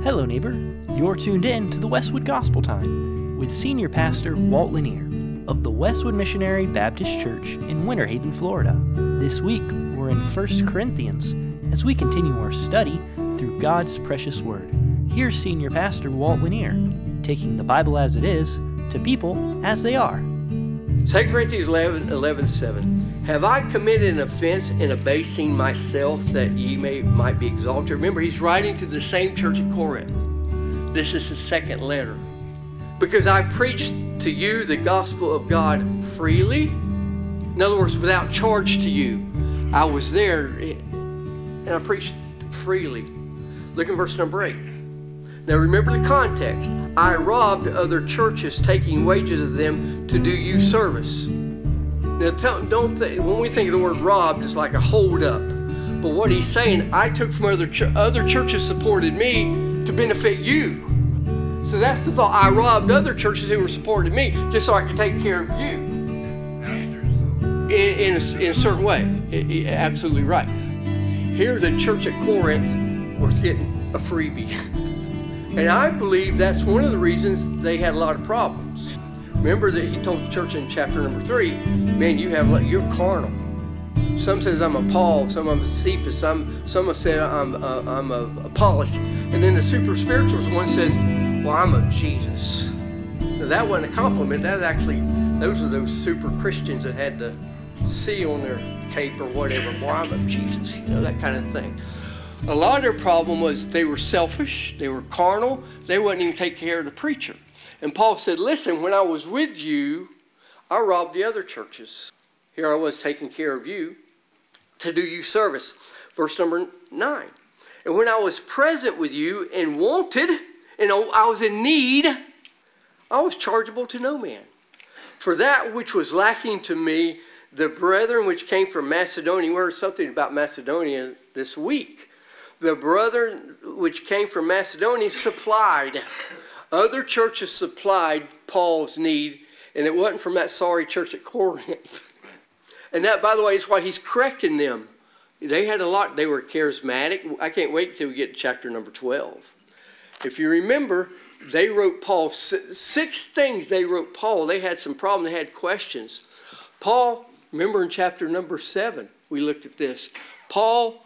Hello, neighbor. You're tuned in to the Westwood Gospel Time with Senior Pastor Walt Lanier of the Westwood Missionary Baptist Church in Winter Haven, Florida. This week, we're in 1 Corinthians as we continue our study through God's precious Word. Here's Senior Pastor Walt Lanier, taking the Bible as it is to people as they are. 2 Corinthians 11:7. Have I committed an offense in abasing myself that ye might be exalted? Remember, he's writing to the same church at Corinth. This is his second letter. Because I preached to you the gospel of God freely. In other words, without charge to you. I was there and I preached freely. Look in verse number 8. Now remember the context. I robbed other churches, taking wages of them to do you service. Now, when we think of the word robbed, it's like a hold up. But what he's saying, I took from other churches supported me to benefit you. So that's the thought. I robbed other churches who were supporting me just so I could take care of you. In a certain way. Absolutely right. Here, the church at Corinth was getting a freebie. And I believe that's one of the reasons they had a lot of problems. Remember that he told the church in chapter number 3, man, you're carnal. Some says I'm of Paul, some of them Cephas, some have said I'm of Apollos. And then the super spirituals one says, well, I'm of Jesus. Now that wasn't a compliment. That was actually, those are those super Christians that had the C on their cape or whatever. Well, I'm of Jesus, that kind of thing. A lot of their problem was they were selfish, they were carnal, they wouldn't even take care of the preacher. And Paul said, listen, when I was with you, I robbed the other churches. Here I was taking care of you to do you service. Verse number 9. And when I was present with you and wanted, and I was in need, I was chargeable to no man. For that which was lacking to me, the brethren which came from Macedonia, we heard something about Macedonia this week. The brethren which came from Macedonia supplied. Other churches supplied Paul's need, and it wasn't from that sorry church at Corinth. And that, by the way, is why he's correcting them. They had a lot. They were charismatic. I can't wait until we get to chapter number 12. If you remember, they wrote Paul 6 things they wrote Paul. They had some problems. They had questions. Paul, remember in chapter number 7, we looked at this. Paul,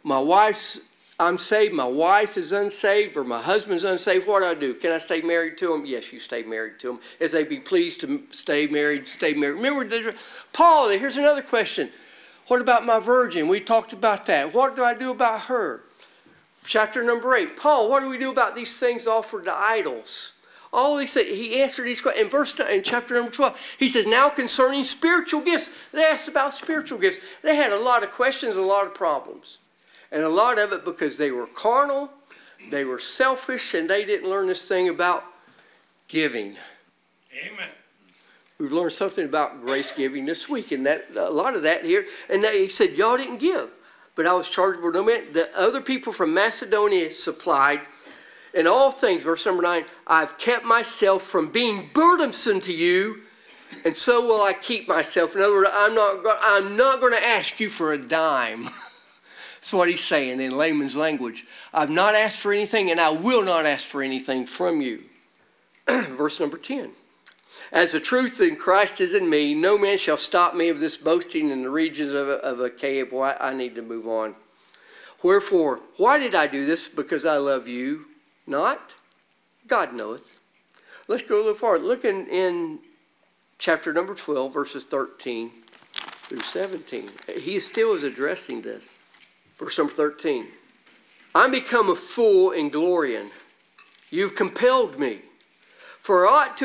I'm saved, my wife is unsaved, or my husband's unsaved. What do I do? Can I stay married to him? Yes, you stay married to him. If they be pleased to stay married, stay married. Remember, Paul, here's another question. What about my virgin? We talked about that. What do I do about her? Chapter number 8. Paul, what do we do about these things offered to idols? All these things, he answered these questions. In chapter number 12, he says, now concerning spiritual gifts. They asked about spiritual gifts. They had a lot of questions, a lot of problems. And a lot of it because they were carnal, they were selfish, and they didn't learn this thing about giving. Amen. We've learned something about grace giving this week, and that a lot of that here. And he said, y'all didn't give, but I was chargeable to no man. The other people from Macedonia supplied. In all things, verse number 9, I've kept myself from being burdensome to you, and so will I keep myself. In other words, I'm not going to ask you for a dime. That's what he's saying in layman's language. I've not asked for anything, and I will not ask for anything from you. Verse number 10. As the truth in Christ is in me, no man shall stop me of this boasting in the regions of Achaia. Boy, I need to move on. Wherefore, why did I do this? Because I love you? Not? God knoweth. Let's go a little farther. Look in chapter number 12, verses 13 through 17. He still is addressing this. Verse number 13. I'm become a fool in glorying. You've compelled me. For I ought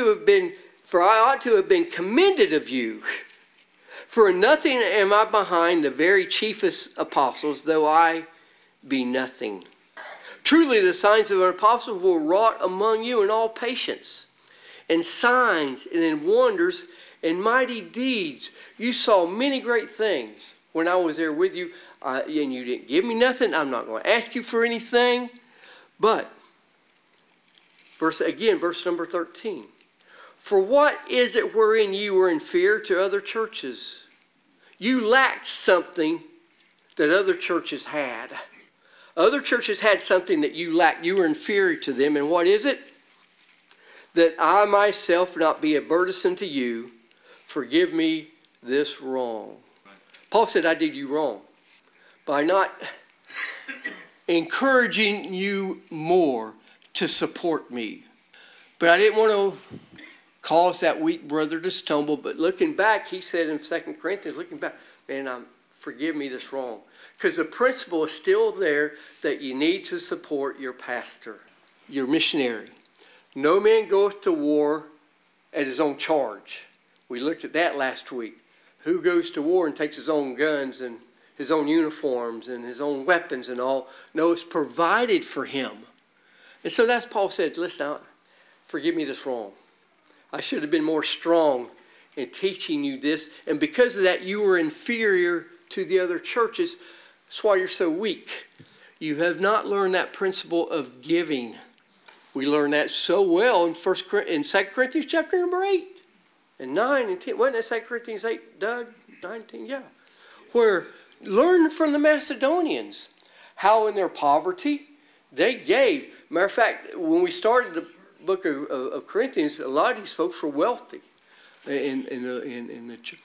to have been commended of you. For nothing am I behind the very chiefest apostles, though I be nothing. Truly the signs of an apostle were wrought among you in all patience, and signs and in wonders and mighty deeds. You saw many great things when I was there with you. And you didn't give me nothing. I'm not going to ask you for anything. But, verse number 13. For what is it wherein you were in fear to other churches? You lacked something that other churches had. Other churches had something that you lacked. You were inferior to them. And what is it? That I myself not be a burdensome to you. Forgive me this wrong. Paul said, I did you wrong by not encouraging you more to support me. But I didn't want to cause that weak brother to stumble. But looking back, he said in 2 Corinthians, looking back, man, forgive me this wrong. Because the principle is still there that you need to support your pastor, your missionary. No man goeth to war at his own charge. We looked at that last week. Who goes to war and takes his own guns and his own uniforms and his own weapons and all? No, it's provided for him. And so that's Paul said, listen, forgive me this wrong. I should have been more strong in teaching you this. And because of that, you were inferior to the other churches. That's why you're so weak. You have not learned that principle of giving. We learned that so well in 2 Corinthians chapter number 8 and 9 and 10. Wasn't that 2 Corinthians 8, Doug? 19, yeah. Where learn from the Macedonians how in their poverty they gave. Matter of fact, when we started the book of Corinthians, a lot of these folks were wealthy in the church.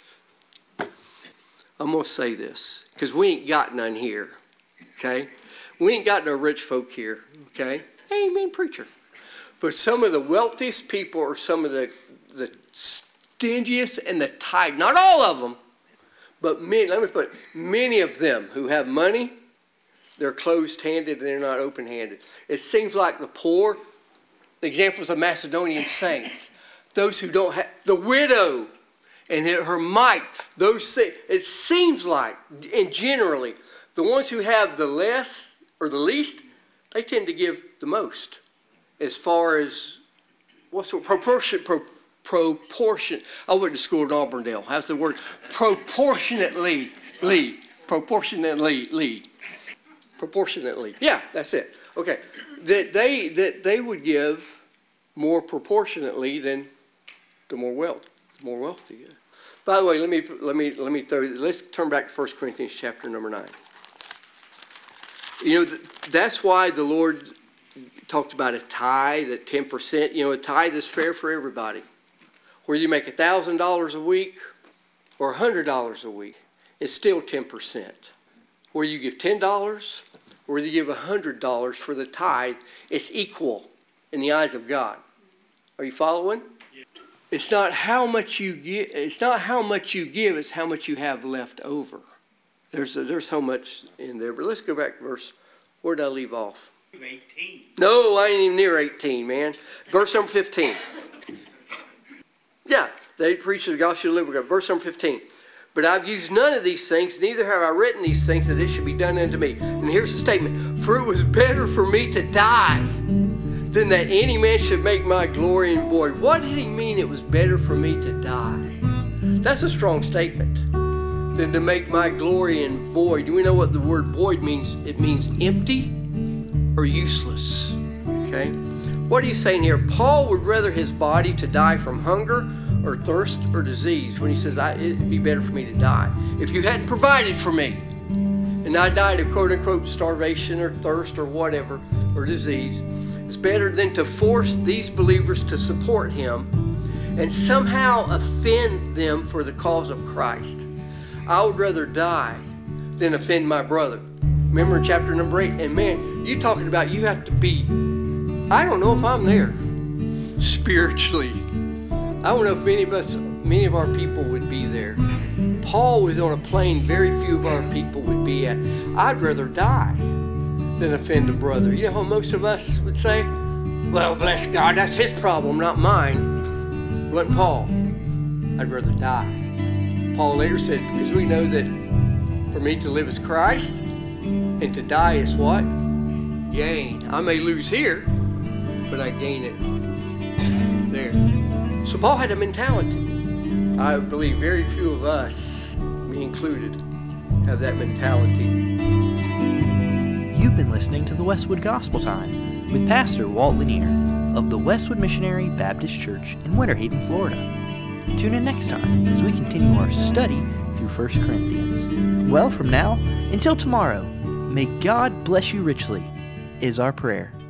I'm going to say this, because we ain't got none here, okay? We ain't got no rich folk here, okay? Amen, preacher. But some of the wealthiest people are some of the stingiest and the tight. Not all of them, but many of them who have money, they're closed-handed and they're not open-handed. It seems like the poor, examples of Macedonian saints, those who don't have, the widow, and her mite, those things, it seems like, and generally, the ones who have the less or the least, they tend to give the most. As far as, what's the proportion? I went to school in Auburndale. How's the word? Proportionately. Yeah, that's it. Okay. That they would give more proportionately than the more wealthy. By the way, let me throw. Let's turn back to 1 Corinthians chapter number 9. You know, that's why the Lord talked about a tithe at 10%. You know, a tithe is fair for everybody. Whether you make $1,000 a week or $100 a week, it's still 10%. Whether you give $10 or whether you give $100 for the tithe, it's equal in the eyes of God. Are you following? It's not how much you give. It's not how much you give. It's how much you have left over. There's so much in there. But let's go back to verse. Where did I leave off? 18. No, I ain't even near 18, man. Verse number 15. Yeah, they preach the gospel of liberty. Verse number 15. But I've used none of these things, neither have I written these things, that it should be done unto me. And here's the statement. For it was better for me to die than that any man should make my glory in void. What did he mean it was better for me to die? That's a strong statement. Than to make my glory in void. Do we know what the word void means? It means empty or useless. Okay? What are you saying here? Paul would rather his body to die from hunger or thirst or disease when he says, it'd be better for me to die. If you hadn't provided for me and I died of quote-unquote starvation or thirst or whatever, or disease, it's better than to force these believers to support him and somehow offend them for the cause of Christ. I would rather die than offend my brother. Remember in chapter number 8, and man, you talking about you have to be, I don't know if I'm there spiritually. I don't know if many of our people would be there. Paul was on a plane very few of our people would be at. I'd rather die than offend a brother. You know how most of us would say, well, bless God, that's his problem, not mine. It wasn't Paul. I'd rather die. Paul later said, because we know that for me to live is Christ and to die is what? Gain. I may lose here, but I gain it there. So Paul had a mentality. I believe very few of us, me included, have that mentality. You've been listening to the Westwood Gospel Time with Pastor Walt Lanier of the Westwood Missionary Baptist Church in Winter Haven, Florida. Tune in next time as we continue our study through 1 Corinthians. Well, from now until tomorrow, May God bless you richly, is our prayer.